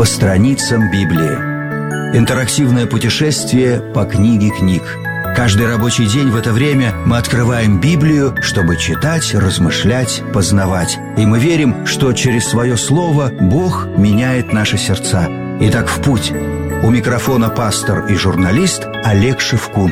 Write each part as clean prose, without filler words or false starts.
страницам Библии. Интерактивное путешествие по книге книг. Каждый рабочий день в это время мы открываем Библию, чтобы читать, размышлять, познавать. И мы верим, что через свое слово Бог меняет наши сердца. Итак, в путь. У микрофона пастор и журналист Олег Шевкун.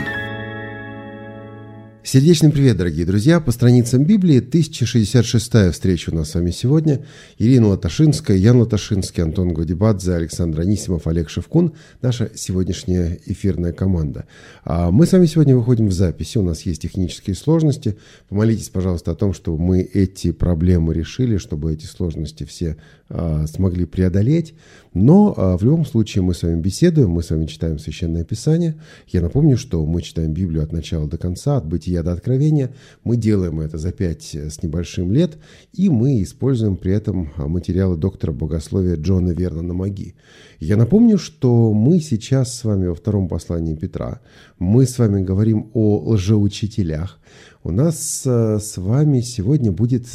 Сердечный привет, дорогие друзья! По страницам Библии 1066-я встреча у нас с вами сегодня. Ирина Латашинская, Ян Латашинский, Антон Гвадибадзе, Александр Анисимов, Олег Шевкун. Наша сегодняшняя эфирная команда. Мы с вами сегодня выходим в записи. У нас есть технические сложности. Помолитесь, пожалуйста, о том, чтобы мы эти проблемы решили, чтобы эти сложности все смогли преодолеть. Но в любом случае мы с вами беседуем, мы с вами читаем Священное Писание. Я напомню, что мы читаем Библию от начала до конца, от Бытия до Откровения. Мы делаем это за 5 с небольшим лет, и мы используем при этом материалы доктора богословия Джона Вернона Маги. Я напомню, что мы сейчас с вами во втором послании Петра. Мы с вами говорим о лжеучителях. У нас с вами сегодня будет...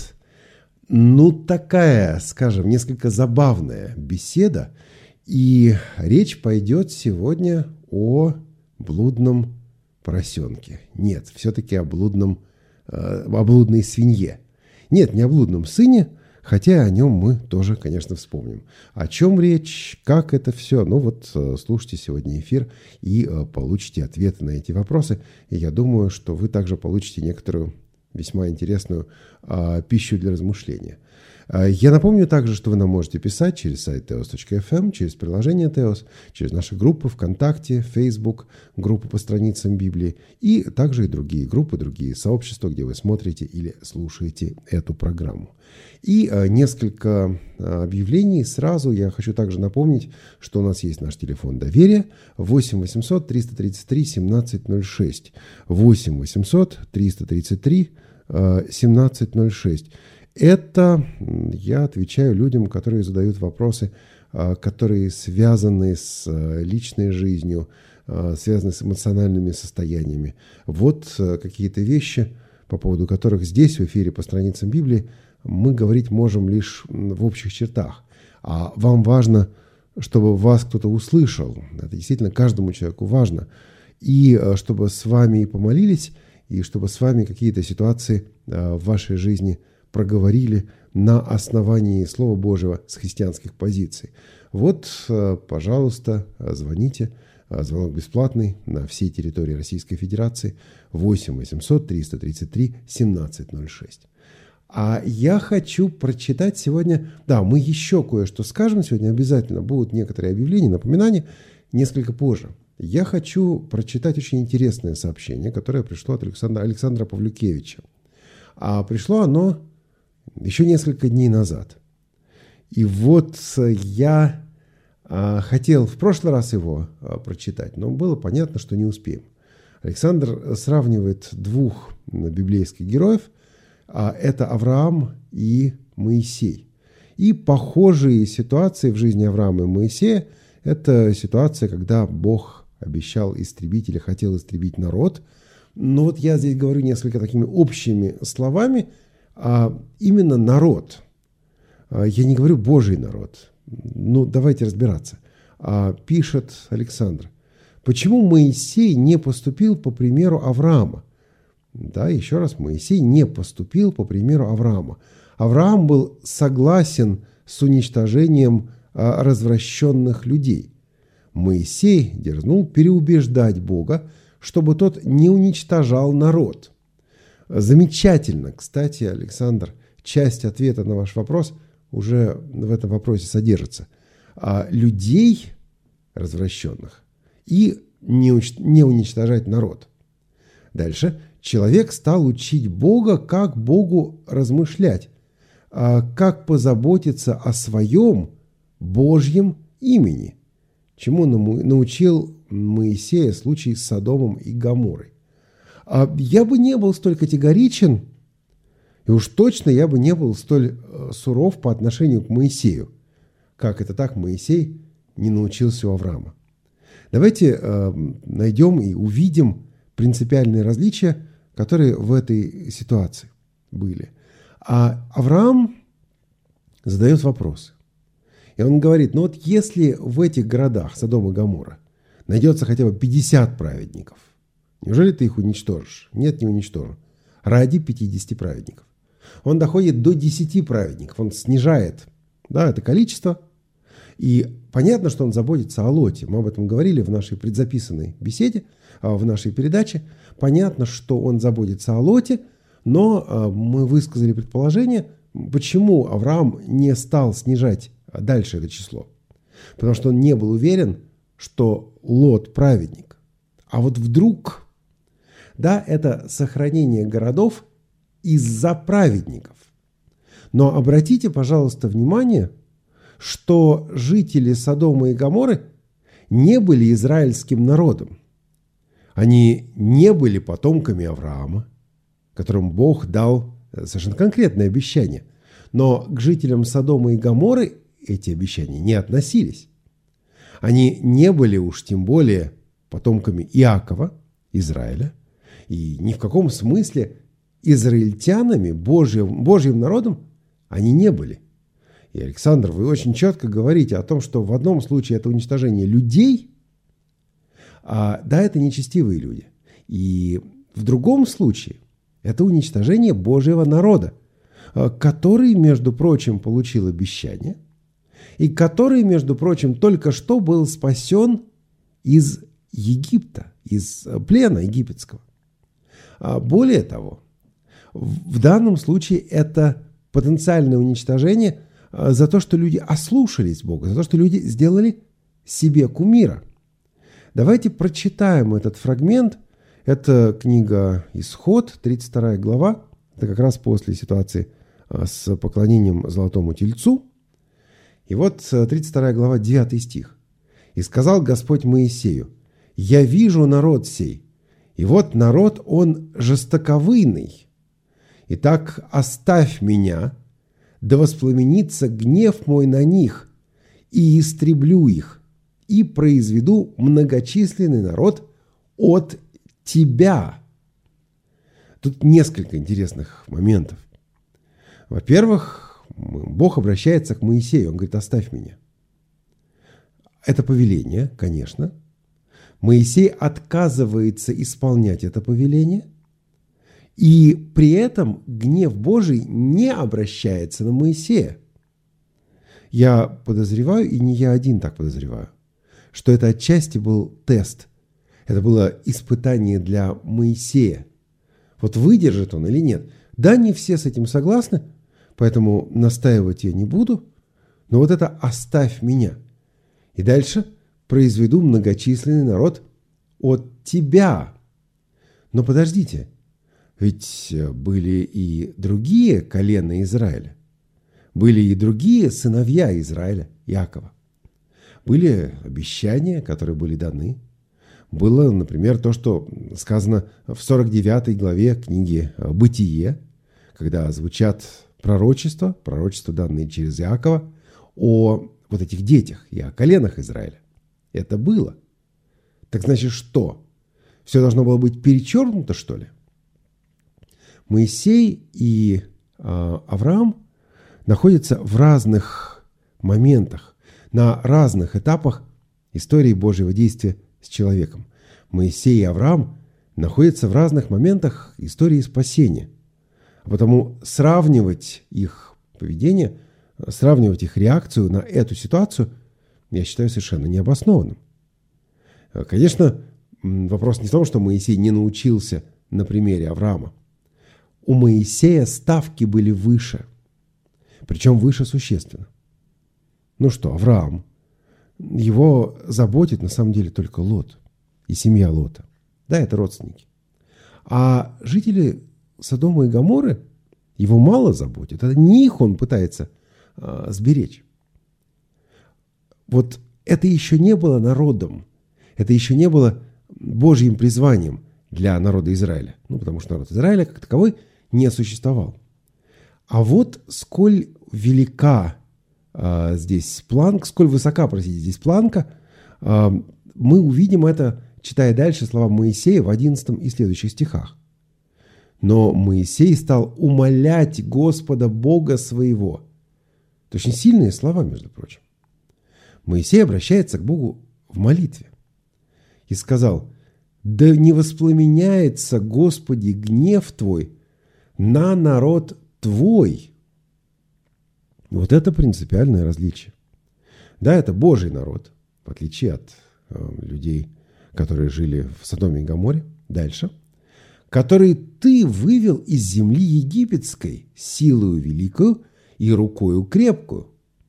такая, скажем, несколько забавная беседа. И речь пойдет сегодня о блудном поросенке. Нет, все-таки о блудной свинье. Нет, не о блудном сыне, хотя о нем мы тоже, конечно, вспомним. О чем речь, как это все. Слушайте сегодня эфир и получите ответы на эти вопросы. И я думаю, что вы также получите некоторую весьма интересную пищу для размышления. Я напомню также, что вы нам можете писать через сайт teos.fm, через приложение Teos, через наши группы ВКонтакте, Facebook, группы по страницам Библии и также и другие группы, другие сообщества, где вы смотрите или слушаете эту программу. И несколько объявлений сразу. Я хочу также напомнить, что у нас есть наш телефон доверия 8 800 333 1706. 8 800 333 1706. Это я отвечаю людям, которые задают вопросы, которые связаны с личной жизнью, связаны с эмоциональными состояниями. Вот какие-то вещи, по поводу которых здесь, в эфире по страницам Библии, мы говорить можем лишь в общих чертах. А вам важно, чтобы вас кто-то услышал. Это действительно каждому человеку важно. И чтобы с вами помолились, и чтобы с вами какие-то ситуации в вашей жизни проговорили на основании Слова Божьего с христианских позиций. Вот, пожалуйста, звоните. Звонок бесплатный на всей территории Российской Федерации 8 800 333 1706. А я хочу прочитать сегодня... Да, мы еще кое-что скажем. Сегодня обязательно будут некоторые объявления, напоминания, несколько позже. Я хочу прочитать очень интересное сообщение, которое пришло от Александра Павлюкевича. А пришло оно еще несколько дней назад. И вот я хотел в прошлый раз его прочитать, но было понятно, что не успеем. Александр сравнивает двух библейских героев. Это Авраам и Моисей. И похожие ситуации в жизни Авраама и Моисея – это ситуация, когда Бог обещал истребить или хотел истребить народ. Но вот я здесь говорю несколько такими общими словами. Именно народ. Я не говорю Божий народ. Давайте разбираться. Пишет Александр. Почему Моисей не поступил по примеру Авраама? Да, еще раз, Моисей не поступил по примеру Авраама. Авраам был согласен с уничтожением развращенных людей. Моисей дерзнул переубеждать Бога, чтобы тот не уничтожал народ. Замечательно, кстати, Александр, часть ответа на ваш вопрос уже в этом вопросе содержится. Людей развращенных и не уничтожать народ. Дальше. Человек стал учить Бога, как Богу размышлять, как позаботиться о своем Божьем имени, чему научил Моисея случай с Содомом и Гоморрой. Я бы не был столь категоричен, и уж точно я бы не был столь суров по отношению к Моисею, как это так Моисей не научился у Авраама. Давайте найдем и увидим принципиальные различия, которые в этой ситуации были. А Авраам задает вопросы. И И он говорит, ну вот если в этих городах Содом и Гоморра найдется хотя бы 50 праведников, неужели ты их уничтожишь? Нет, не уничтожу. Ради 50 праведников. Он доходит до 10 праведников, он снижает, да, это количество. И понятно, что он заботится о Лоте. Мы об этом говорили в нашей предзаписанной беседе, в нашей передаче. Понятно, что он заботится о Лоте, но мы высказали предположение, почему Авраам не стал снижать дальше это число. Потому что он не был уверен, что Лот праведник. А вот вдруг, да, это сохранение городов из-за праведников. Но обратите, пожалуйста, внимание, что жители Содома и Гоморры не были израильским народом. Они не были потомками Авраама, которым Бог дал совершенно конкретное обещание. Но к жителям Содома и Гоморры эти обещания не относились. Они не были уж тем более потомками Иакова, Израиля, и ни в каком смысле израильтянами, Божьим народом они не были. И, Александр, вы очень четко говорите о том, что в одном случае это уничтожение людей, да, это нечестивые люди. И в другом случае это уничтожение Божьего народа, который, между прочим, получил обещание, и который, между прочим, только что был спасен из Египта, из плена египетского. Более того, в данном случае это потенциальное уничтожение за то, что люди ослушались Бога, за то, что люди сделали себе кумира. Давайте прочитаем этот фрагмент. Это книга «Исход», 32 глава. Это как раз после ситуации с поклонением золотому тельцу. И вот 32 глава, 9 стих. «И сказал Господь Моисею: я вижу народ сей, и вот народ он жестоковыйный. Итак, оставь меня, да воспламенится гнев мой на них, и истреблю их, и произведу многочисленный народ от тебя». Тут несколько интересных моментов. Во-первых, Бог обращается к Моисею, он говорит: оставь меня. Это повеление, конечно. Моисей отказывается исполнять это повеление, и при этом гнев Божий не обращается на Моисея. Я подозреваю, и не я один так подозреваю, что это отчасти был тест. Это было испытание для Моисея. Вот выдержит он или нет. Да, не все с этим согласны, поэтому настаивать я не буду. Но вот это «оставь меня». И дальше «произведу многочисленный народ от тебя». Но подождите, ведь были и другие колена Израиля. Были и другие сыновья Израиля, Иакова. Были обещания, которые были даны. Было, например, то, что сказано в 49 главе книги «Бытие», когда звучат пророчества, данные через Иакова, о вот этих детях и о коленах Израиля. Это было. Так значит, что? Все должно было быть перечеркнуто, что ли? Моисей и Авраам находятся в разных моментах, на разных этапах истории Божьего действия с человеком. Моисей и Авраам находятся в разных моментах истории спасения. А потому сравнивать их поведение, сравнивать их реакцию на эту ситуацию, я считаю совершенно необоснованным. Конечно, вопрос не в том, что Моисей не научился на примере Авраама. У Моисея ставки были выше, причем выше существенно. Ну что, Авраам, его заботит на самом деле только Лот и семья Лота. Да, это родственники. А жители Содома и Гоморры его мало заботят. Это не их он пытается сберечь. Вот это еще не было народом. Это еще не было Божьим призванием для народа Израиля. Ну, потому что народ Израиля как таковой не существовал. А вот сколь велика здесь планка, сколь высока, простите, здесь планка, мы увидим это, читая дальше слова Моисея в 11 и следующих стихах. «Но Моисей стал умолять Господа Бога своего». Это очень сильные слова, между прочим. Моисей обращается к Богу в молитве и сказал: «Да не воспламеняется, Господи, гнев Твой на народ Твой». Вот это принципиальное различие. Да, это Божий народ, в отличие от людей, которые жили в Содоме и Гоморе. Дальше. «Который Ты вывел из земли египетской силою великую и рукою крепкую».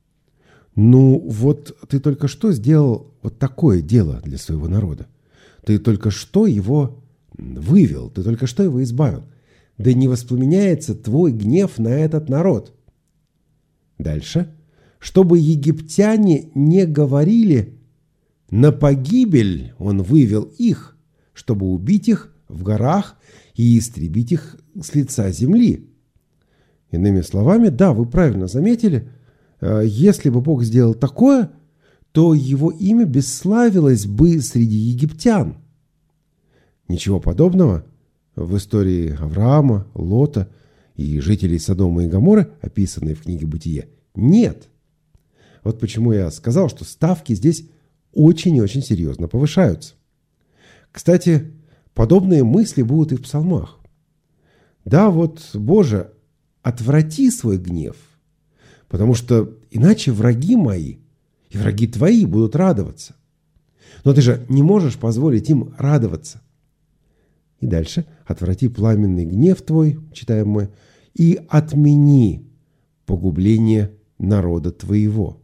Ну вот ты только что сделал вот такое дело для своего народа. Ты только что его вывел, ты только что его избавил. Да не воспламеняется твой гнев на этот народ. Дальше. «Чтобы египтяне не говорили, на погибель он вывел их, чтобы убить их в горах и истребить их с лица земли». Иными словами, да, вы правильно заметили, если бы Бог сделал такое, то его имя бесславилось бы среди египтян. Ничего подобного в истории Авраама, Лота и жителей Содома и Гоморры, описанной в книге «Бытие», нет. Вот почему я сказал, что ставки здесь очень и очень серьезно повышаются. Кстати, подобные мысли будут и в псалмах. Да, вот, Боже, отврати свой гнев, потому что иначе враги мои и враги твои будут радоваться. Но ты же не можешь позволить им радоваться. И дальше. «Отврати пламенный гнев твой», читаем мы, «и отмени погубление народа твоего».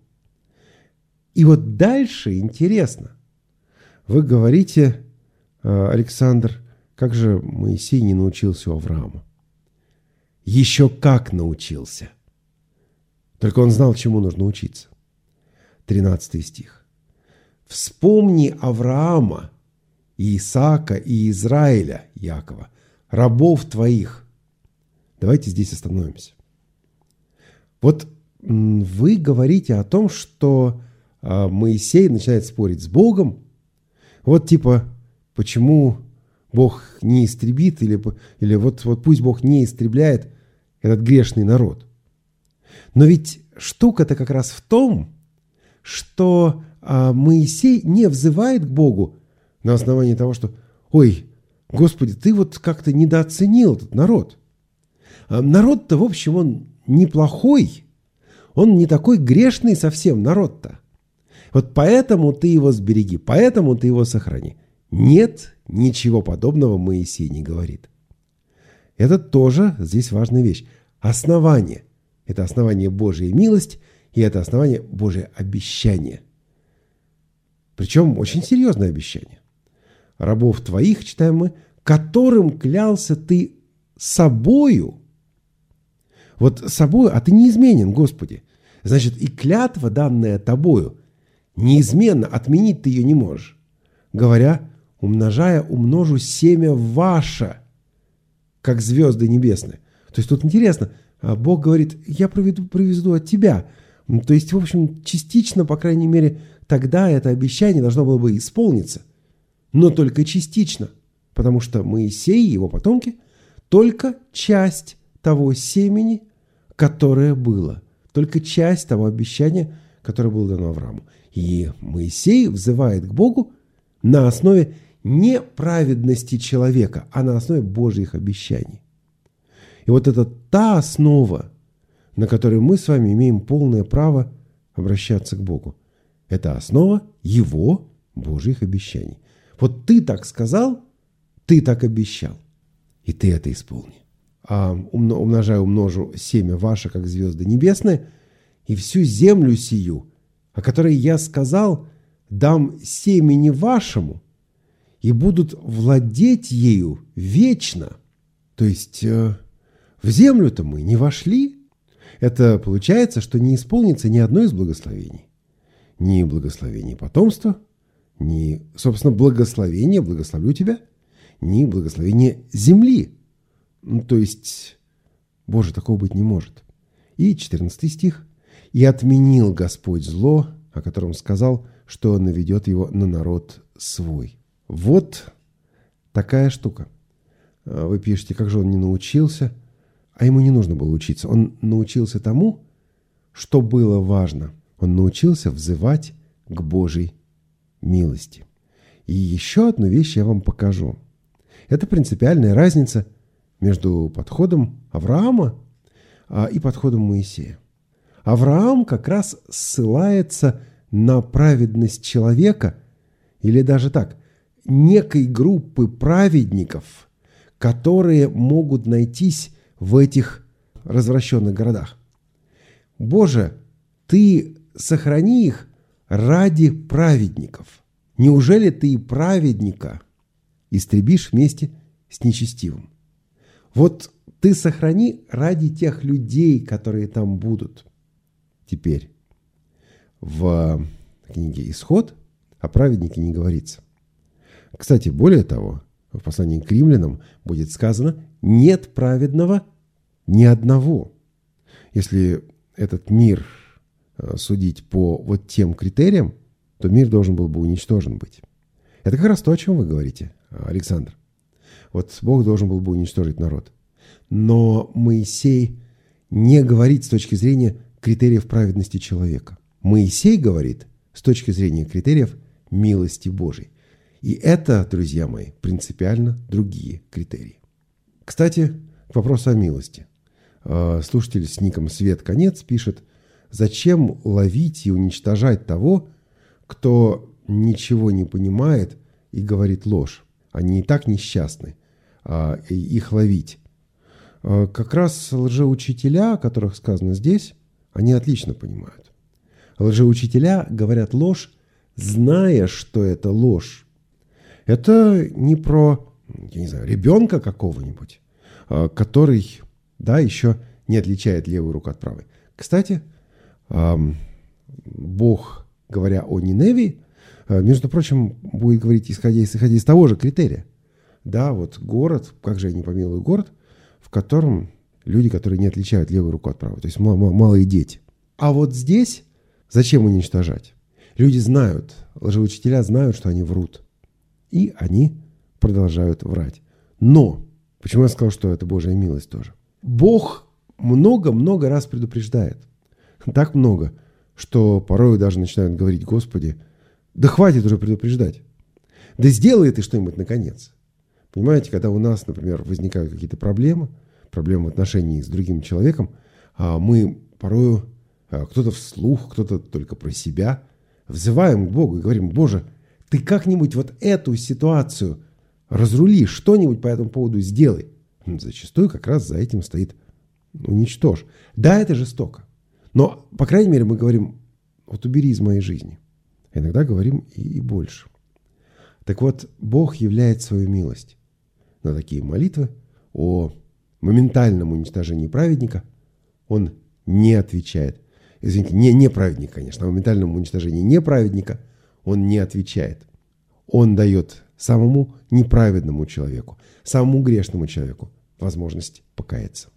И вот дальше интересно. Вы говорите, Александр, как же Моисей не научился у Авраама? Еще как научился. Только он знал, чему нужно учиться. 13 стих. «Вспомни Авраама, и Исаака, и Израиля, Якова, рабов твоих». Давайте здесь остановимся. Вот вы говорите о том, что Моисей начинает спорить с Богом. Вот типа, почему Бог не истребит, или вот пусть Бог не истребляет этот грешный народ. Но ведь штука-то как раз в том, что Моисей не взывает к Богу на основании того, что «Ой, Господи, ты вот как-то недооценил этот народ». Народ-то, в общем, он неплохой, он не такой грешный совсем, народ-то. Вот поэтому ты его сбереги, поэтому ты его сохрани. Нет, ничего подобного Моисей не говорит. Это тоже здесь важная вещь. Основание. Это основание Божьей милость, и это основание Божье обещание. Причем очень серьезное обещание. «Рабов твоих», читаем мы, «которым клялся ты собою». Вот собою, а ты неизменен, Господи. Значит, и клятва, данная тобою, неизменно, отменить ты ее не можешь. Говоря, умножая, умножу семя ваше, как звезды небесные. То есть тут интересно, Бог говорит, я приведу от тебя. То есть, в общем, частично, по крайней мере, тогда это обещание должно было бы исполниться. Но только частично, потому что Моисей и его потомки только часть того семени, которое было, только часть того обещания, которое было дано Аврааму. И Моисей взывает к Богу на основе не праведности человека, а на основе Божьих обещаний. И вот это та основа, на которой мы с вами имеем полное право обращаться к Богу. Это основа Его Божьих обещаний. Вот ты так сказал, ты так обещал, и ты это исполни. А умножаю, умножу семя ваше, как звезды небесные, и всю землю сию, о которой я сказал, дам семени вашему, и будут владеть ею вечно. То есть в землю-то мы не вошли. Это получается, что не исполнится ни одно из благословений. Ни благословение потомства, ни, собственно, благословение, благословлю тебя, ни благословение земли. То есть, Боже, такого быть не может. И 14 стих. «И отменил Господь зло, о котором сказал, что Он наведет его на народ свой». Вот такая штука. Вы пишете, как же он не научился, а ему не нужно было учиться. Он научился тому, что было важно. Он научился взывать к Божьей милости. И еще одну вещь я вам покажу. Это принципиальная разница между подходом Авраама и подходом Моисея. Авраам как раз ссылается на праведность человека, или даже так, некой группы праведников, которые могут найтись в этих развращенных городах. Боже, Ты сохрани их ради праведников. Неужели Ты и праведника истребишь вместе с нечестивым? Вот Ты сохрани ради тех людей, которые там будут. Теперь в книге «Исход» о праведнике не говорится. Кстати, более того, в послании к римлянам будет сказано: «Нет праведного ни одного». Если этот мир судить по вот тем критериям, то мир должен был бы уничтожен быть. Это как раз то, о чем вы говорите, Александр. Вот Бог должен был бы уничтожить народ. Но Моисей не говорит с точки зрения критериев праведности человека. Моисей говорит с точки зрения критериев милости Божией. И это, друзья мои, принципиально другие критерии. Кстати, к вопросу о милости. Слушатель с ником Свет Конец пишет: «Зачем ловить и уничтожать того, кто ничего не понимает и говорит ложь? Они и так несчастны, их ловить». Как раз лжеучителя, о которых сказано здесь, они отлично понимают. Лжеучителя говорят ложь, зная, что это ложь. Это не про, я не знаю, ребенка какого-нибудь, который, да, еще не отличает левую руку от правой. Кстати, Бог, говоря о Ниневии, между прочим, будет говорить, исходя из того же критерия. Да, вот город, как же я не помилую город, в котором люди, которые не отличают левую руку от правой, то есть малые дети. А вот здесь зачем уничтожать? Люди знают, лжеучителя знают, что они врут. И они продолжают врать. Но, почему я сказал, что это Божья милость тоже? Бог много-много раз предупреждает. Так много, что порой даже начинают говорить: Господи, да хватит уже предупреждать. Да сделай ты что-нибудь наконец. Понимаете, когда у нас, например, возникают какие-то проблемы в отношении с другим человеком, мы порою, кто-то вслух, кто-то только про себя, взываем к Богу и говорим: Боже, Ты как-нибудь вот эту ситуацию разрули, что-нибудь по этому поводу сделай. Зачастую как раз за этим стоит уничтожь. Да, это жестоко. Но, по крайней мере, мы говорим: вот убери из моей жизни. А иногда говорим и больше. Так вот, Бог являет свою милость на такие молитвы о моментальном уничтожении праведника. Он не отвечает. Извините, не праведник, конечно, о моментальном уничтожении неправедника он не отвечает. Он дает самому неправедному человеку, самому грешному человеку возможность покаяться.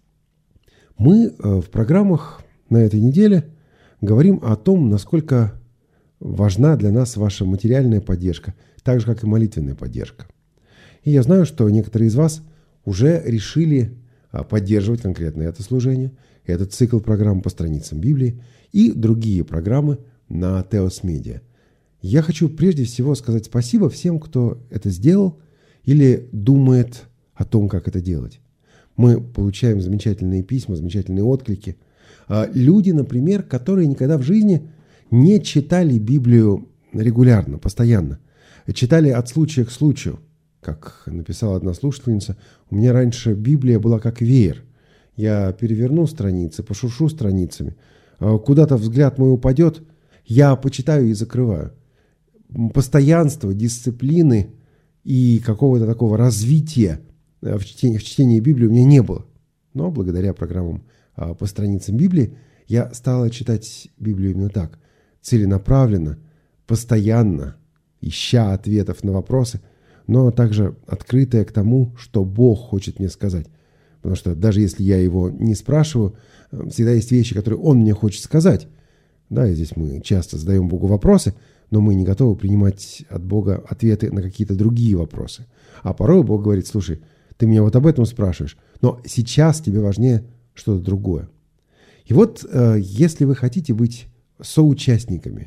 Мы в программах на этой неделе говорим о том, насколько важна для нас ваша материальная поддержка, так же, как и молитвенная поддержка. И я знаю, что некоторые из вас уже решили поддерживать конкретно это служение, этот цикл программ по страницам Библии и другие программы на Теос Медиа. Я хочу прежде всего сказать спасибо всем, кто это сделал или думает о том, как это делать. Мы получаем замечательные письма, замечательные отклики. Люди, например, которые никогда в жизни не читали Библию регулярно, постоянно. Читали от случая к случаю. Как написала одна слушательница: у меня раньше Библия была как веер. Я переверну страницы, пошуршу страницами. Куда-то взгляд мой упадет, я почитаю и закрываю. Постоянства, дисциплины и какого-то такого развития в чтении Библии у меня не было. Но благодаря программам по страницам Библии я стала читать Библию именно так. Целенаправленно, постоянно, ища ответов на вопросы, но также открытая к тому, что Бог хочет мне сказать. Потому что даже если я его не спрашиваю, всегда есть вещи, которые он мне хочет сказать. Да, и здесь мы часто задаем Богу вопросы, но мы не готовы принимать от Бога ответы на какие-то другие вопросы. А порой Бог говорит: слушай, ты меня вот об этом спрашиваешь, но сейчас тебе важнее что-то другое. И вот если вы хотите быть соучастниками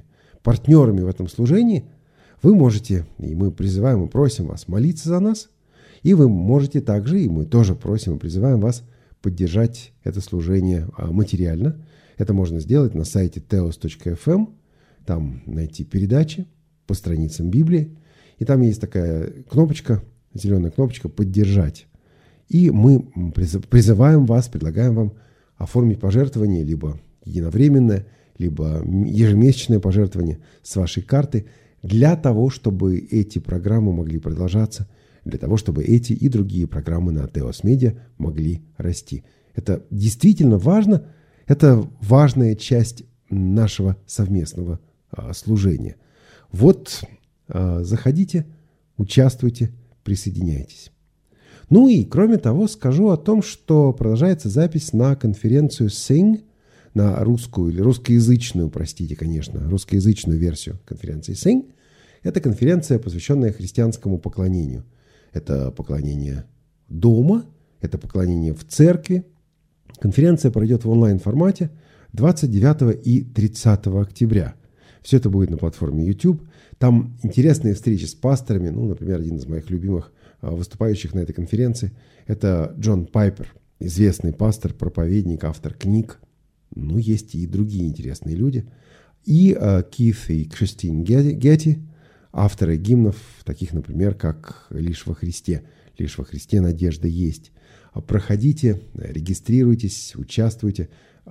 партнерами в этом служении, вы можете, и мы призываем и просим вас молиться за нас, и вы можете также, и мы тоже просим и призываем вас поддержать это служение материально. Это можно сделать на сайте teos.fm, там найти передачи по страницам Библии, и там есть такая кнопочка, зеленая кнопочка «Поддержать». И мы призываем вас, предлагаем вам оформить пожертвование, либо единовременное, либо ежемесячное пожертвование с вашей карты для того, чтобы эти программы могли продолжаться, для того, чтобы эти и другие программы на Teos Media могли расти. Это действительно важно, это важная часть нашего совместного служения. Вот, заходите, участвуйте, присоединяйтесь. Ну и, кроме того, скажу о том, что продолжается запись на конференцию Sing, на русскую или русскоязычную, русскоязычную версию конференции Sing. Это конференция, посвященная христианскому поклонению. Это поклонение дома, это поклонение в церкви. Конференция пройдет в онлайн-формате 29 и 30 октября. Все это будет на платформе YouTube. Там интересные встречи с пасторами. Например, один из моих любимых выступающих на этой конференции – это Джон Пайпер, известный пастор, проповедник, автор книг. Есть и другие интересные люди. И Кит и Кристин Гетти, авторы гимнов, таких, например, как «Лишь во Христе». «Лишь во Христе надежда есть». Проходите, регистрируйтесь, участвуйте.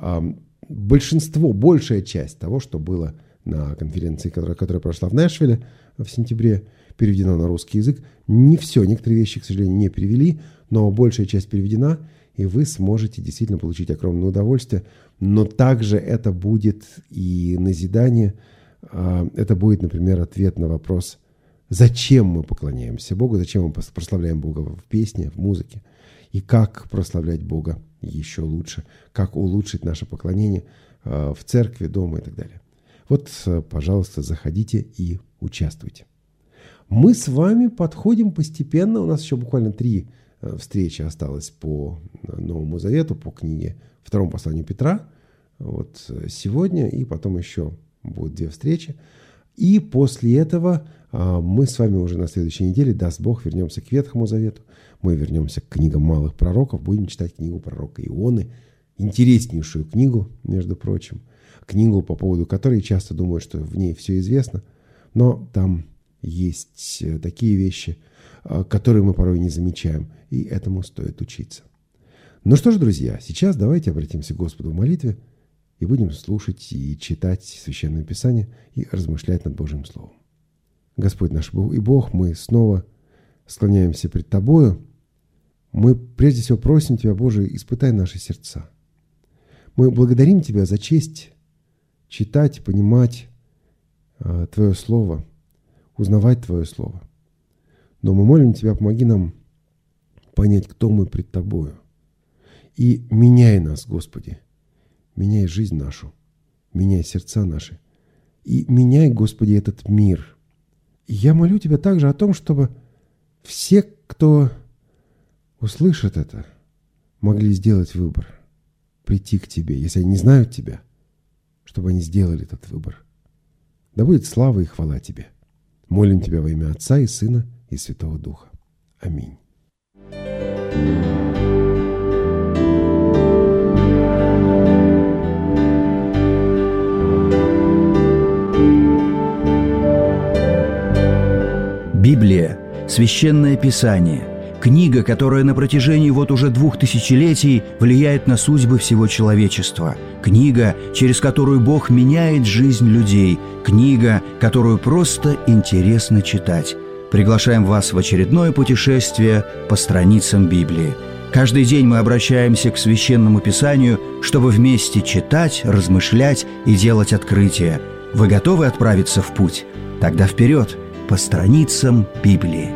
Большая часть того, что было на конференции, которая прошла в Нэшвилле в сентябре, переведено на русский язык. Не все, некоторые вещи, к сожалению, не перевели, но большая часть переведена, и вы сможете действительно получить огромное удовольствие. Но также это будет и назидание, это будет, например, ответ на вопрос, зачем мы поклоняемся Богу, зачем мы прославляем Бога в песне, в музыке, и как прославлять Бога еще лучше, как улучшить наше поклонение в церкви, дома и так далее. Вот, пожалуйста, заходите и участвуйте. Мы с вами подходим постепенно, у нас еще буквально 3 встречи осталось по Новому Завету, по книге Второму посланию Петра. Вот сегодня, и потом еще будут 2 встречи. И после этого мы с вами уже на следующей неделе, даст Бог, вернемся к Ветхому Завету. Мы вернемся к книгам малых пророков, будем читать книгу пророка Ионы, интереснейшую книгу, между прочим, книгу, по поводу которой часто думают, что в ней все известно, но там есть такие вещи, которые мы порой не замечаем, и этому стоит учиться. Ну что ж, друзья, сейчас давайте обратимся к Господу в молитве и будем слушать и читать Священное Писание и размышлять над Божьим Словом. Господь наш и Бог, мы снова склоняемся пред Тобою. Мы прежде всего просим Тебя, Боже, испытай наши сердца. Мы благодарим Тебя за честь читать, понимать Твое Слово, узнавать Твое Слово. Но мы молим Тебя, помоги нам понять, кто мы пред Тобою. И меняй нас, Господи, меняй жизнь нашу, меняй сердца наши. И меняй, Господи, этот мир. И я молю Тебя также о том, чтобы все, кто услышит это, могли сделать выбор, прийти к Тебе, если они не знают Тебя, чтобы они сделали этот выбор. Да будет слава и хвала Тебе. Молим Тебя во имя Отца и Сына и Святого Духа. Аминь. Библия – Священное Писание, книга, которая на протяжении уже 2000 влияет на судьбы всего человечества, книга, через которую Бог меняет жизнь людей, книга, которую просто интересно читать. Приглашаем вас в очередное путешествие по страницам Библии. Каждый день мы обращаемся к Священному Писанию, чтобы вместе читать, размышлять и делать открытия. Вы готовы отправиться в путь? Тогда вперед! По страницам Библии.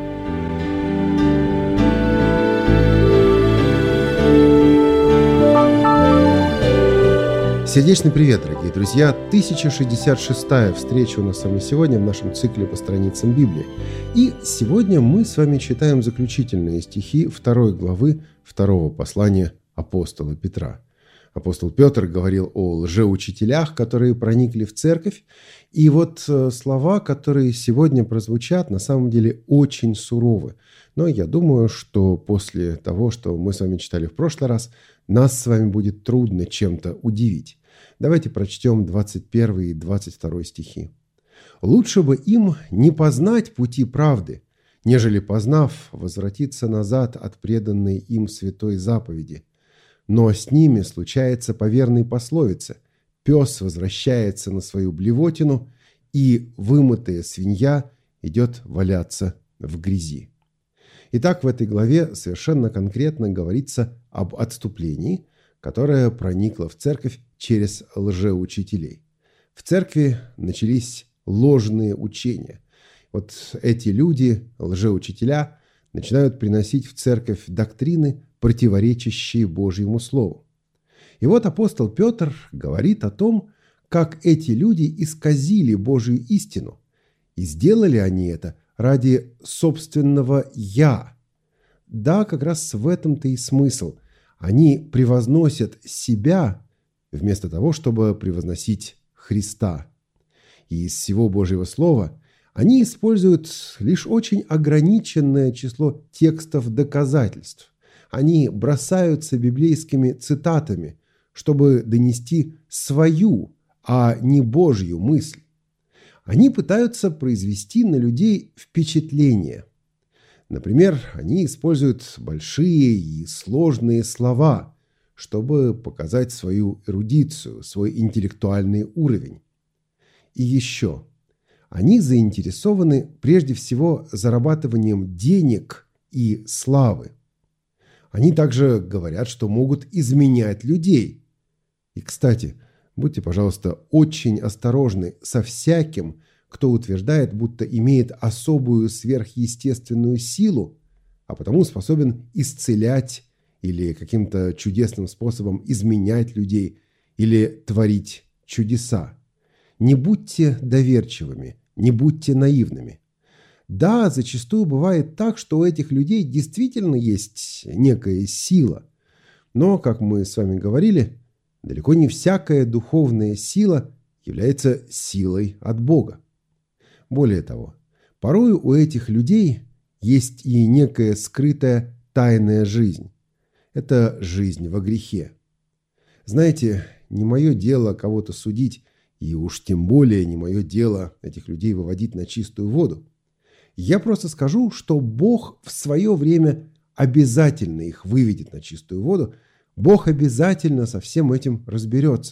Сердечный привет, дорогие друзья! 1066-я встреча у нас с вами сегодня в нашем цикле по страницам Библии. И сегодня мы с вами читаем заключительные стихи 2 главы 2 послания апостола Петра. Апостол Петр говорил о лжеучителях, которые проникли в церковь. И вот слова, которые сегодня прозвучат, на самом деле очень суровы. Но я думаю, что после того, что мы с вами читали в прошлый раз, нас с вами будет трудно чем-то удивить. Давайте прочтем 21 и 22 стихи. «Лучше бы им не познать пути правды, нежели, познав, возвратиться назад от преданной им святой заповеди. Но с ними случается по верной пословице: пес возвращается на свою блевотину, и вымытая свинья идет валяться в грязи». Итак, в этой главе совершенно конкретно говорится об отступлении, которое проникло в церковь через лжеучителей. В церкви начались ложные учения. Вот эти люди, лжеучителя, начинают приносить в церковь доктрины, противоречащие Божьему Слову. И вот апостол Петр говорит о том, как эти люди исказили Божью истину. И сделали они это ради собственного «я». Да, как раз в этом-то и смысл. Они превозносят себя вместо того, чтобы превозносить Христа. И из всего Божьего Слова они используют лишь очень ограниченное число текстов доказательств. Они бросаются библейскими цитатами, чтобы донести свою, а не Божью мысль. Они пытаются произвести на людей впечатление. Например, они используют большие и сложные слова, чтобы показать свою эрудицию, свой интеллектуальный уровень. И еще, они заинтересованы прежде всего зарабатыванием денег и славы. Они также говорят, что могут изменять людей. И, кстати, будьте, пожалуйста, очень осторожны со всяким, кто утверждает, будто имеет особую сверхъестественную силу, а потому способен исцелять или каким-то чудесным способом изменять людей или творить чудеса. Не будьте доверчивыми, не будьте наивными. Да, зачастую бывает так, что у этих людей действительно есть некая сила. Но, как мы с вами говорили, далеко не всякая духовная сила является силой от Бога. Более того, порой у этих людей есть и некая скрытая тайная жизнь. Это жизнь во грехе. Знаете, не мое дело кого-то судить, и уж тем более не мое дело этих людей выводить на чистую воду. Я просто скажу, что Бог в свое время обязательно их выведет на чистую воду. Бог обязательно со всем этим разберется.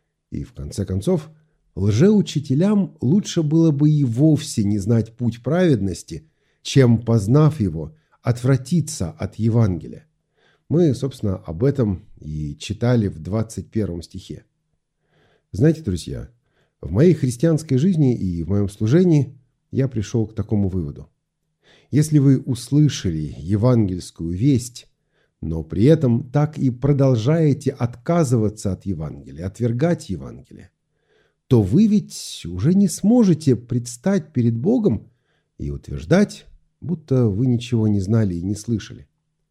И в конце концов, лжеучителям лучше было бы и вовсе не знать путь праведности, чем, познав его, отвратиться от Евангелия. Мы, собственно, об этом и читали в 21 стихе. Знаете, друзья, в моей христианской жизни и в моем служении я пришел к такому выводу. Если вы услышали евангельскую весть, но при этом так и продолжаете отказываться от Евангелия, отвергать Евангелие, то вы ведь уже не сможете предстать перед Богом и утверждать, будто вы ничего не знали и не слышали.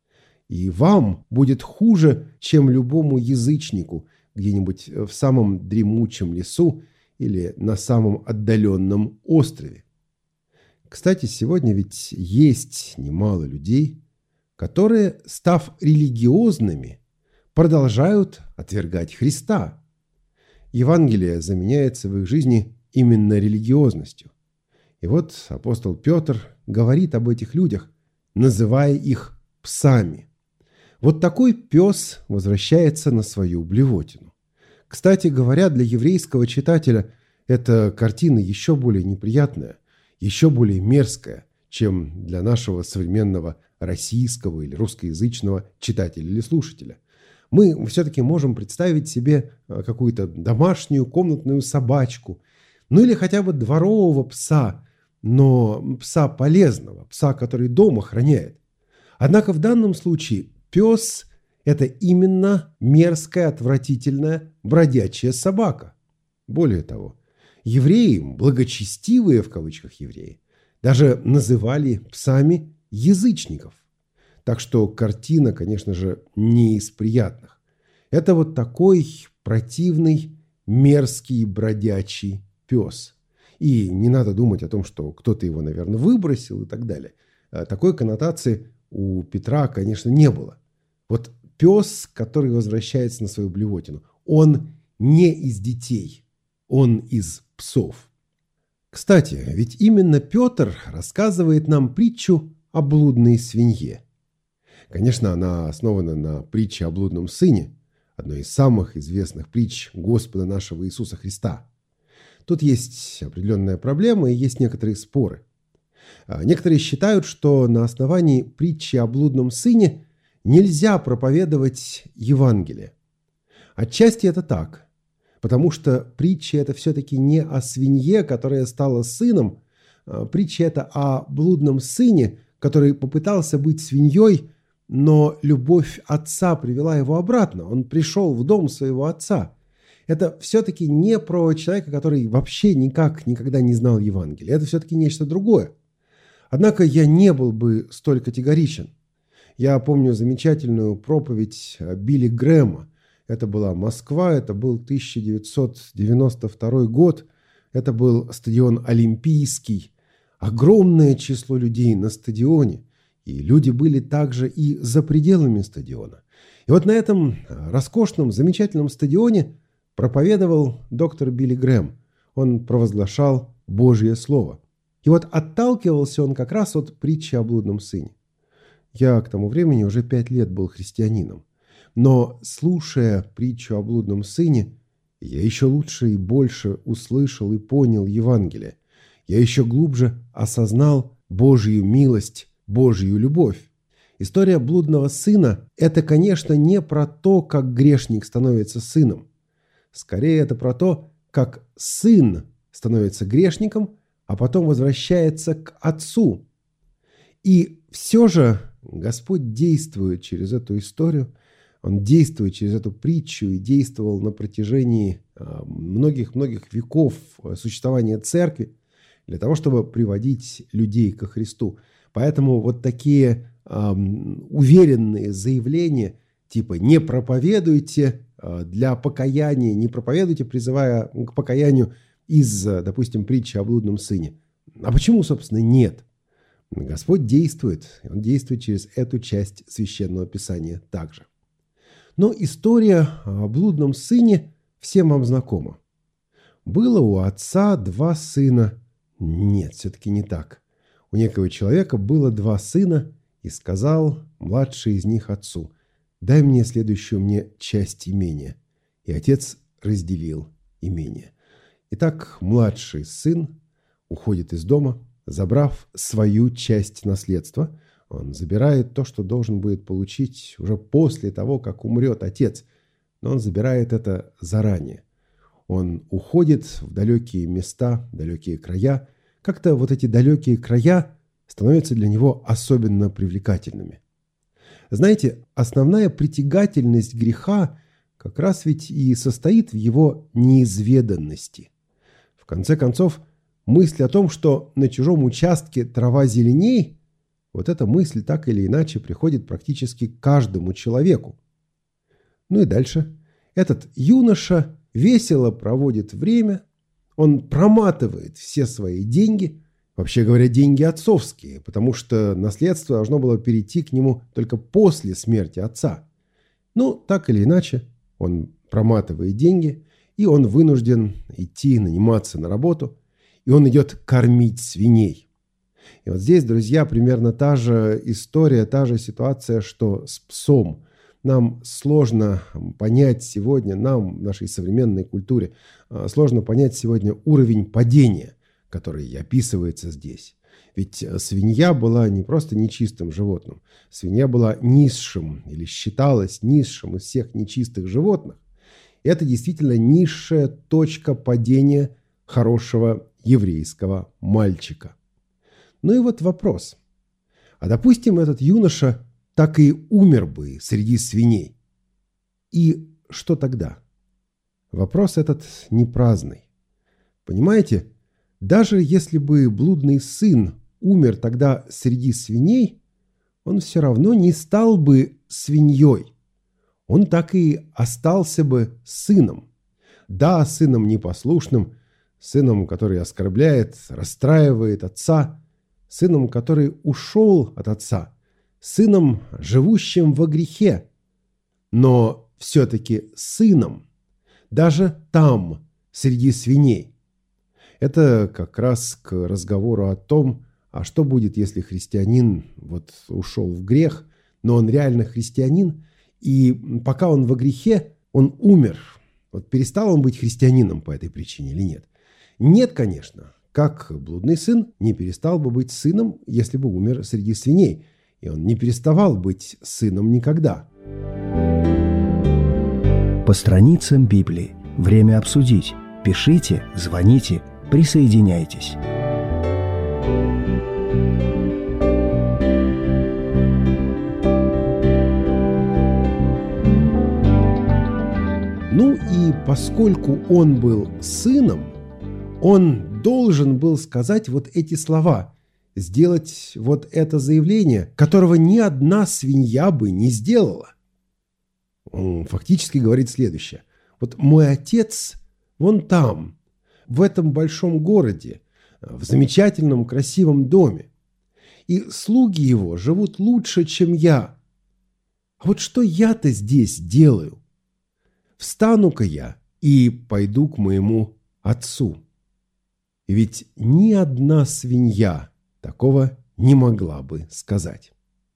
И вам будет хуже, чем любому язычнику где-нибудь в самом дремучем лесу или на самом отдаленном острове. Кстати, сегодня ведь есть немало людей, которые, став религиозными, продолжают отвергать Христа. Евангелие заменяется в их жизни именно религиозностью. И вот апостол Петр говорит об этих людях, называя их псами. Вот такой пес возвращается на свою блевотину. Кстати говоря, для еврейского читателя эта картина еще более неприятная, еще более мерзкая, чем для нашего современного российского или русскоязычного читателя или слушателя. Мы все-таки можем представить себе какую-то домашнюю комнатную собачку, ну или хотя бы дворового пса, но пса полезного, пса, который дома охраняет. Однако в данном случае пес – это именно мерзкая, отвратительная, бродячая собака. Более того, евреи, благочестивые в кавычках евреи, даже называли псами язычников. Так что картина, конечно же, не из приятных. Это вот такой противный, мерзкий, бродячий пес. И не надо думать о том, что кто-то его, наверное, выбросил и так далее. Такой коннотации у Петра, конечно, не было. Вот пес, который возвращается на свою блевотину, он не из детей, он из псов. Кстати, ведь именно Петр рассказывает нам притчу о блудной свинье. Конечно, она основана на притче о блудном сыне, одной из самых известных притч Господа нашего Иисуса Христа. Тут есть определенная проблема и есть некоторые споры. Некоторые считают, что на основании притчи о блудном сыне нельзя проповедовать Евангелие. Отчасти это так, потому что притча – это все-таки не о свинье, которая стала сыном. Притча – это о блудном сыне, который попытался быть свиньей, но любовь отца привела его обратно. Он пришел в дом своего отца. Это все-таки не про человека, который вообще никогда не знал Евангелия. Это все-таки нечто другое. Однако я не был бы столь категоричен. Я помню замечательную проповедь Билли Грэма. Это была Москва, это был 1992 год. Это был стадион Олимпийский. Огромное число людей на стадионе. И люди были также и за пределами стадиона. И вот на этом роскошном, замечательном стадионе проповедовал доктор Билли Грэм. Он провозглашал Божье Слово. И вот отталкивался он как раз от притчи о блудном сыне. Я к тому времени уже 5 лет был христианином. Но, слушая притчу о блудном сыне, я еще лучше и больше услышал и понял Евангелие. Я еще глубже осознал Божью милость, Божью любовь. История блудного сына – это, конечно, не про то, как грешник становится сыном. Скорее, это про то, как сын становится грешником, а потом возвращается к отцу. И все же Господь действует через эту историю, Он действует через эту притчу и действовал на протяжении многих-многих веков существования церкви для того, чтобы приводить людей ко Христу. Поэтому вот такие уверенные заявления, типа «не проповедуйте для покаяния», «не проповедуйте, призывая к покаянию из, допустим, притчи о блудном сыне». А почему, собственно, нет? Господь действует, Он действует через эту часть Священного Писания также. Но история о блудном сыне всем вам знакома. Было у отца 2 сына. Нет, все-таки не так. У некого человека было 2 сына, и сказал младший из них отцу: «Дай мне следующую мне часть имения». И отец разделил имение. Итак, младший сын уходит из дома, забрав свою часть наследства. Он забирает то, что должен будет получить уже после того, как умрет отец. Но он забирает это заранее. Он уходит в далекие места, далекие края. Как-то вот эти далекие края становятся для него особенно привлекательными. Знаете, основная притягательность греха как раз ведь и состоит в его неизведанности. В конце концов, мысль о том, что на чужом участке трава зеленей, вот эта мысль так или иначе приходит практически к каждому человеку. Ну и дальше. Этот юноша весело проводит время, он проматывает все свои деньги, вообще говоря, деньги отцовские, потому что наследство должно было перейти к нему только после смерти отца. Ну, так или иначе, он проматывает деньги, и он вынужден идти наниматься на работу, и он идет кормить свиней. И вот здесь, друзья, примерно та же история, та же ситуация, что с псом. Нам сложно понять сегодня, нам, в нашей современной культуре, сложно понять сегодня уровень падения, который описывается здесь. Ведь свинья была не просто нечистым животным, свинья была низшим или считалась низшим из всех нечистых животных. И это действительно низшая точка падения хорошего еврейского мальчика. Ну и вот вопрос. А допустим, этот юноша так и умер бы среди свиней. И что тогда? Вопрос этот не праздный. Понимаете, даже если бы блудный сын умер тогда среди свиней, он все равно не стал бы свиньей. он так и остался бы сыном. Да, сыном непослушным, сыном, который оскорбляет, расстраивает отца, сыном, который ушел от отца, сыном, живущим во грехе, но все-таки сыном, даже там, среди свиней. Это как раз к разговору о том, а что будет, если христианин ушел в грех, но он реально христианин, и пока он во грехе, он умер. Перестал он быть христианином по этой причине или нет? Нет, конечно. Как блудный сын не перестал бы быть сыном, если бы умер среди свиней. И он не переставал быть сыном никогда. По страницам Библии. Время обсудить. Пишите, звоните, присоединяйтесь. Ну и поскольку он был сыном, он должен был сказать эти слова, сделать это заявление, которого ни одна свинья бы не сделала. Он фактически говорит следующее. Мой отец вон там, в этом большом городе, в замечательном красивом доме, и слуги его живут лучше, чем я. А что я-то здесь делаю? Встану-ка я и пойду к моему отцу. Ведь ни одна свинья такого не могла бы сказать.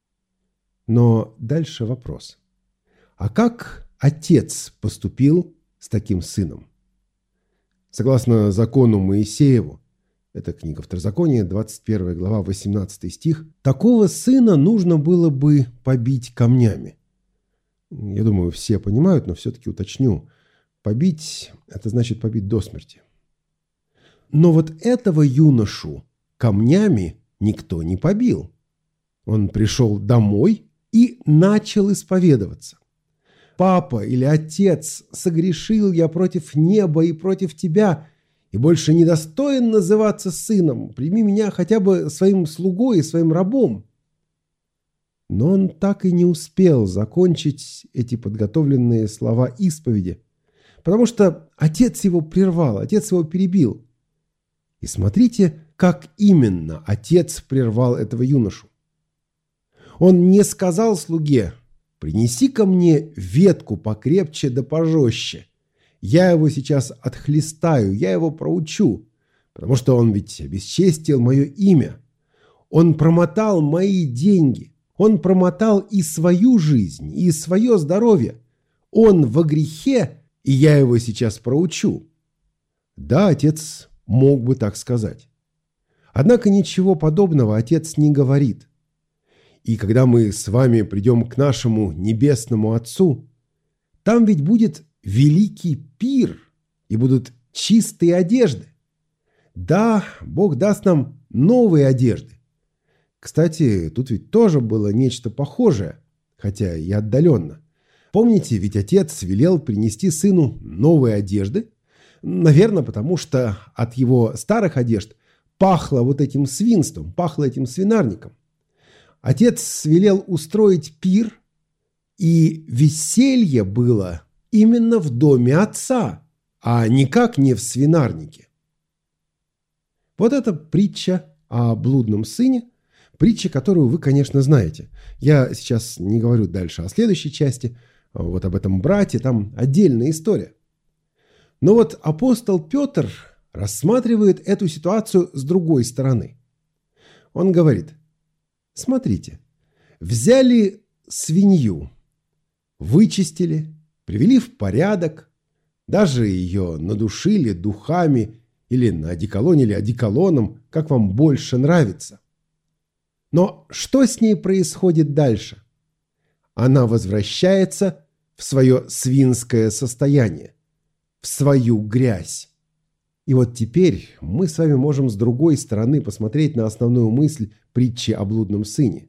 Но дальше вопрос. А как отец поступил с таким сыном? Согласно закону Моисееву, это книга Второзакония, 21 глава, 18 стих, такого сына нужно было бы побить камнями. Я думаю, все понимают, но все-таки уточню. Побить – это значит побить до смерти. Но этого юношу камнями никто не побил. Он пришел домой и начал исповедоваться. «Папа или отец, согрешил я против неба и против тебя, и больше не достоин называться сыном. Прими меня хотя бы своим слугой и своим рабом». Но он так и не успел закончить эти подготовленные слова исповеди, потому что отец его прервал, отец его перебил. И смотрите, как именно отец прервал этого юношу. Он не сказал слуге: «Принеси ко мне ветку покрепче да пожестче. Я его сейчас отхлестаю, я его проучу, потому что он ведь обесчестил мое имя. Он промотал мои деньги. Он промотал и свою жизнь, и свое здоровье. Он во грехе, и я его сейчас проучу». Да, отец мог бы так сказать. Однако ничего подобного отец не говорит. И когда мы с вами придем к нашему небесному Отцу, там ведь будет великий пир, и будут чистые одежды. Да, Бог даст нам новые одежды. Кстати, тут ведь тоже было нечто похожее, хотя и отдаленно. Помните, ведь отец велел принести сыну новые одежды? Наверное, потому что от его старых одежд пахло этим свинством, пахло этим свинарником. Отец велел устроить пир, и веселье было именно в доме отца, а никак не в свинарнике. Это притча о блудном сыне, притча, которую вы, конечно, знаете. Я сейчас не говорю дальше о следующей части, об этом брате, там отдельная история. Но апостол Петр рассматривает эту ситуацию с другой стороны. Он говорит: смотрите, взяли свинью, вычистили, привели в порядок, даже ее надушили духами или наодеколонили одеколоном, как вам больше нравится. Но что с ней происходит дальше? Она возвращается в свое свинское состояние, в свою грязь. И теперь мы с вами можем с другой стороны посмотреть на основную мысль притчи о блудном сыне.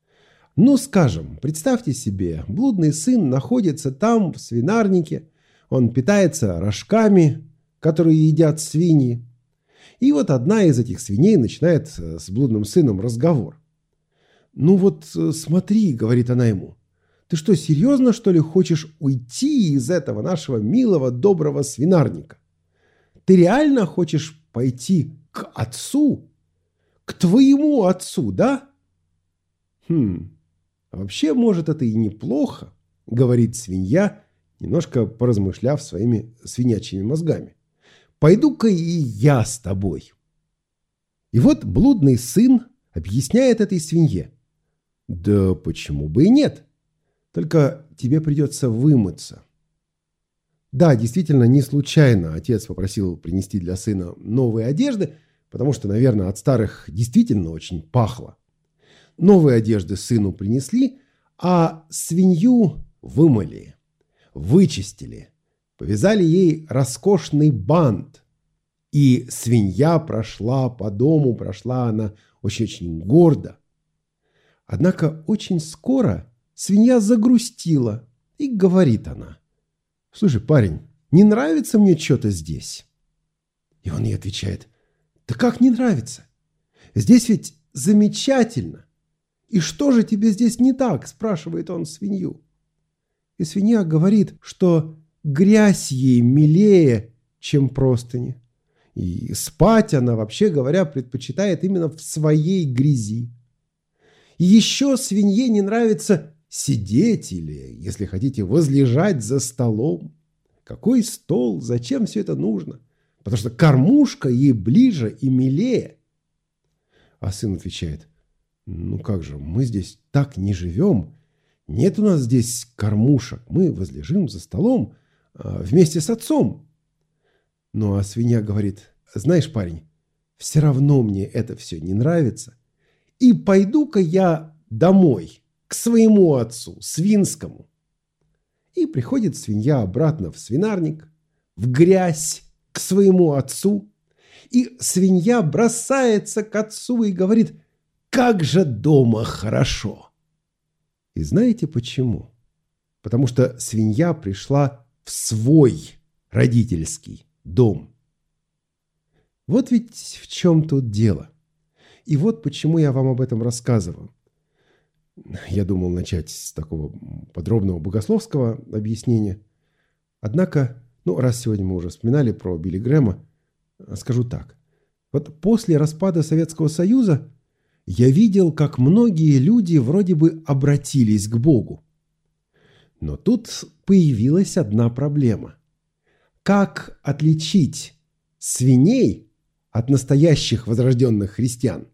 Скажем, представьте себе, блудный сын находится там, в свинарнике, он питается рожками, которые едят свиньи. И одна из этих свиней начинает с блудным сыном разговор. «Смотри», — говорит она ему, Ты что, серьезно, что ли, хочешь уйти из этого нашего милого, доброго свинарника? Ты реально хочешь пойти к отцу? К твоему отцу, да? Вообще, может, это и неплохо, говорит свинья, немножко поразмышляв своими свинячьими мозгами. Пойду-ка и я с тобой. И вот блудный сын объясняет этой свинье. Да почему бы и нет? Только тебе придется вымыться. Да, действительно, не случайно отец попросил принести для сына новые одежды, потому что, наверное, от старых действительно очень пахло. Новые одежды сыну принесли, а свинью вымыли, вычистили, повязали ей роскошный бант. И свинья прошла по дому, прошла она очень-очень гордо. Однако очень скоро свинья загрустила, и говорит она: «Слушай, парень, не нравится мне что-то здесь?» И он ей отвечает: «Да как не нравится? Здесь ведь замечательно. И что же тебе здесь не так?» – спрашивает он свинью. И свинья говорит, что грязь ей милее, чем простыни. И спать она, вообще говоря, предпочитает именно в своей грязи. И еще свинье не нравится сидеть или, если хотите, возлежать за столом. Какой стол? Зачем все это нужно? Потому что кормушка ей ближе и милее. А сын отвечает: «Ну как же, мы здесь так не живем. Нет у нас здесь кормушек. Мы возлежим за столом вместе с отцом». Ну а свинья говорит: «Знаешь, парень, все равно мне это все не нравится. И пойду-ка я домой, к своему отцу, свинскому». И приходит свинья обратно в свинарник, в грязь, к своему отцу. И свинья бросается к отцу и говорит: «Как же дома хорошо!» И знаете почему? Потому что свинья пришла в свой родительский дом. Вот ведь в чем тут дело. И вот почему я вам об этом рассказываю. Я думал начать с такого подробного богословского объяснения. Однако, раз сегодня мы уже вспоминали про Билли Грэма, скажу так. Вот после распада Советского Союза я видел, как многие люди вроде бы обратились к Богу. Но тут появилась одна проблема. Как отличить свиней от настоящих возрожденных христиан?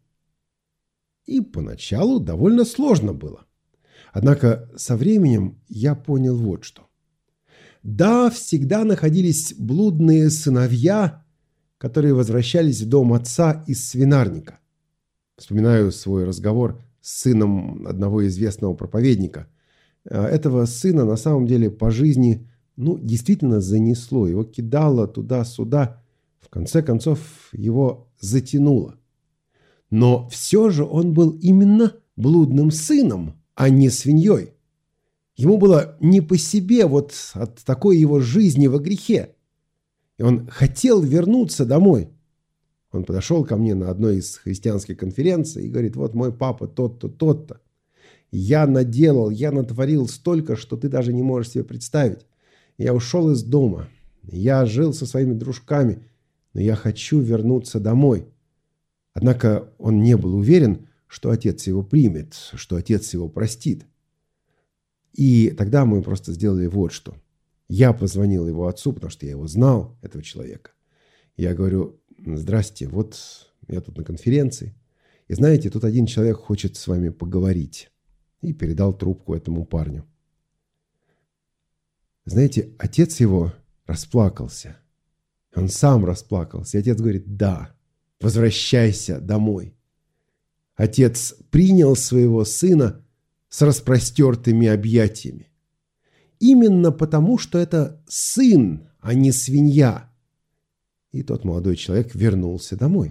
И поначалу довольно сложно было. Однако со временем я понял вот что. Да, всегда находились блудные сыновья, которые возвращались в дом отца из свинарника. Вспоминаю свой разговор с сыном одного известного проповедника. Этого сына на самом деле по жизни действительно занесло. Его кидало туда-сюда. В конце концов его затянуло. Но все же он был именно блудным сыном, а не свиньей. Ему было не по себе вот от такой его жизни во грехе. И он хотел вернуться домой. Он подошел ко мне на одной из христианских конференций и говорит: «Вот мой папа тот-то, тот-то. Я наделал, я натворил столько, что ты даже не можешь себе представить. Я ушел из дома. Я жил со своими дружками, но я хочу вернуться домой». Однако он не был уверен, что отец его примет, что отец его простит. И тогда мы просто сделали вот что. Я позвонил его отцу, потому что я его знал, этого человека. Я говорю: «Здрасте, вот я тут на конференции. И знаете, тут один человек хочет с вами поговорить». И передал трубку этому парню. Знаете, отец его расплакался. Он сам расплакался. И отец говорит: «Да, возвращайся домой». Отец принял своего сына с распростертыми объятиями. Именно потому, что это сын, а не свинья. И тот молодой человек вернулся домой.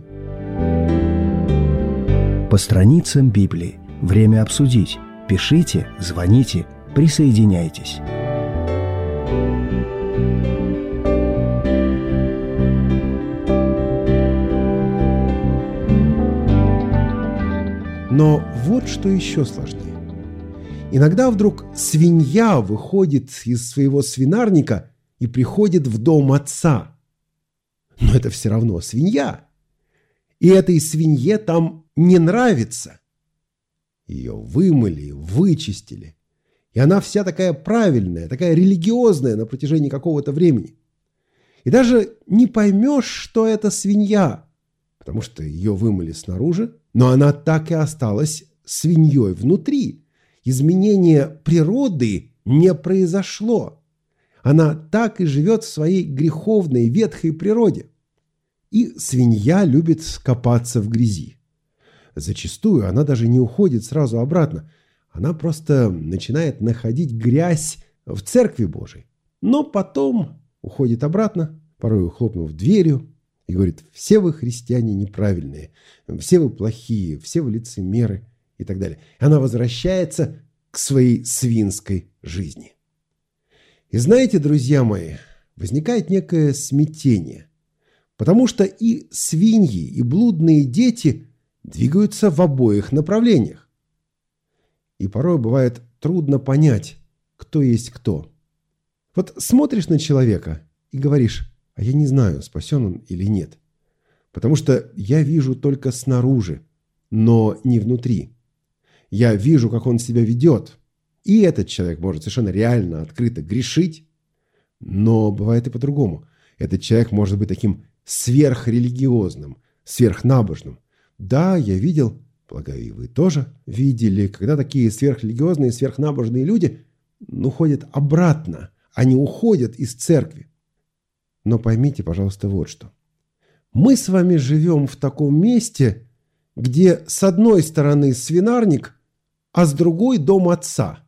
По страницам Библии. Время обсудить. Пишите, звоните, присоединяйтесь. Но вот что еще сложнее. Иногда вдруг свинья выходит из своего свинарника и приходит в дом отца. Но это все равно свинья. И этой свинье там не нравится. Ее вымыли, вычистили. И она вся такая правильная, такая религиозная на протяжении какого-то времени. И даже не поймешь, что это свинья, потому что ее вымыли снаружи, но она так и осталась свиньей внутри. Изменение природы не произошло. Она так и живет в своей греховной, ветхой природе. И свинья любит копаться в грязи. Зачастую она даже не уходит сразу обратно. Она просто начинает находить грязь в Церкви Божией. Но потом уходит обратно, порой хлопнув дверью, и говорит: все вы, христиане, неправильные, все вы плохие, все вы лицемеры и так далее. Она возвращается к своей свинской жизни. И знаете, друзья мои, возникает некое смятение, потому что и свиньи, и блудные дети двигаются в обоих направлениях. И порой бывает трудно понять, кто есть кто. Вот смотришь на человека и говоришь: а я не знаю, спасен он или нет. Потому что я вижу только снаружи, но не внутри. Я вижу, как он себя ведет. И этот человек может совершенно реально, открыто грешить. Но бывает и по-другому. Этот человек может быть таким сверхрелигиозным, сверхнабожным. Да, я видел, полагаю, и вы тоже видели, когда такие сверхрелигиозные, сверхнабожные люди ходят обратно, они уходят из церкви. Но поймите, пожалуйста, вот что. Мы с вами живем в таком месте, где с одной стороны свинарник, а с другой дом отца.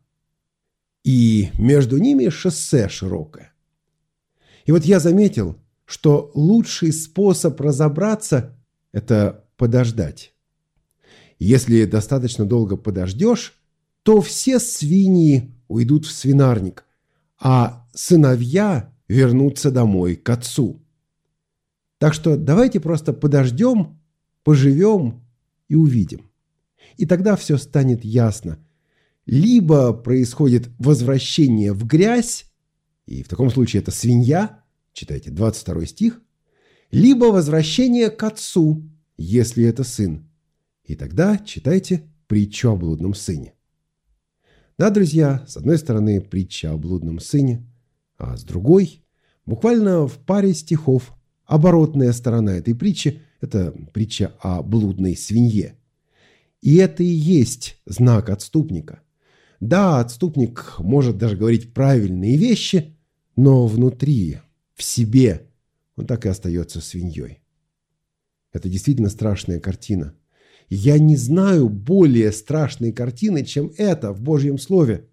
И между ними шоссе широкое. И вот я заметил, что лучший способ разобраться – это подождать. Если достаточно долго подождешь, то все свиньи уйдут в свинарник, а сыновья вернутся домой к отцу. Так что давайте просто подождем, поживем и увидим. И тогда все станет ясно. Либо происходит возвращение в грязь, и в таком случае это свинья, читайте 22 стих, либо возвращение к отцу, если это сын. И тогда читайте притчу о блудном сыне. Да, друзья, с одной стороны притча о блудном сыне, а с другой, буквально в паре стихов, оборотная сторона этой притчи – это притча о блудной свинье. И это и есть знак отступника. Да, отступник может даже говорить правильные вещи, но внутри, в себе, он так и остается свиньей. Это действительно страшная картина. Я не знаю более страшной картины, чем это в Божьем Слове.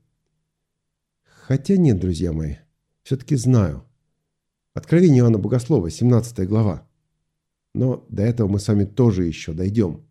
Хотя нет, друзья мои, все-таки знаю. Откровение Иоанна Богослова, 17 глава. Но до этого мы с вами тоже еще дойдем.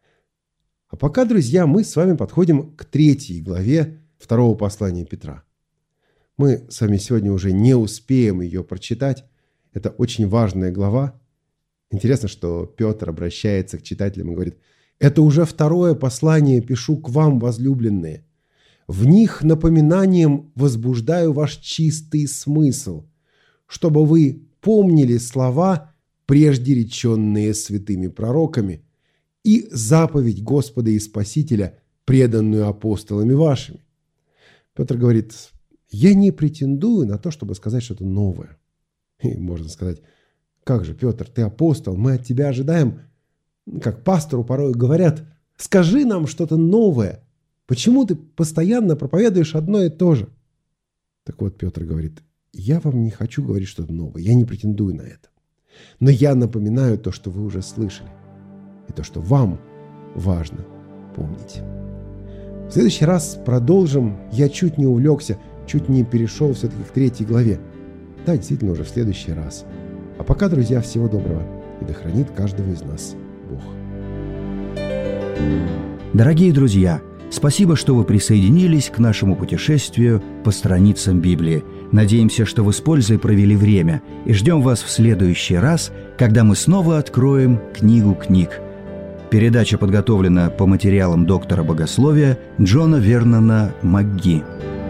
А пока, друзья, мы с вами подходим к 3 главе 2 послания Петра. Мы с вами сегодня уже не успеем ее прочитать. Это очень важная глава. Интересно, что Петр обращается к читателям и говорит: «Это уже 2 послание пишу к вам, возлюбленные. В них напоминанием возбуждаю ваш чистый смысл, чтобы вы помнили слова, прежде реченные святыми пророками, и заповедь Господа и Спасителя, преданную апостолами вашими». Петр говорит: я не претендую на то, чтобы сказать что-то новое. И можно сказать: как же, Петр, ты апостол, мы от тебя ожидаем, как пастору порой говорят, скажи нам что-то новое. Почему ты постоянно проповедуешь одно и то же? Так вот, Петр говорит: я вам не хочу говорить что-то новое, я не претендую на это. Но я напоминаю то, что вы уже слышали, и то, что вам важно помнить. В следующий раз продолжим. Я чуть не увлекся, чуть не перешел все-таки к 3 главе. Да, действительно, уже в следующий раз. А пока, друзья, всего доброго. И да хранит каждого из нас Бог. Дорогие друзья, спасибо, что вы присоединились к нашему путешествию по страницам Библии. Надеемся, что вы с пользой провели время, и ждем вас в следующий раз, когда мы снова откроем книгу книг. Передача подготовлена по материалам доктора богословия Джона Вернона МакГи.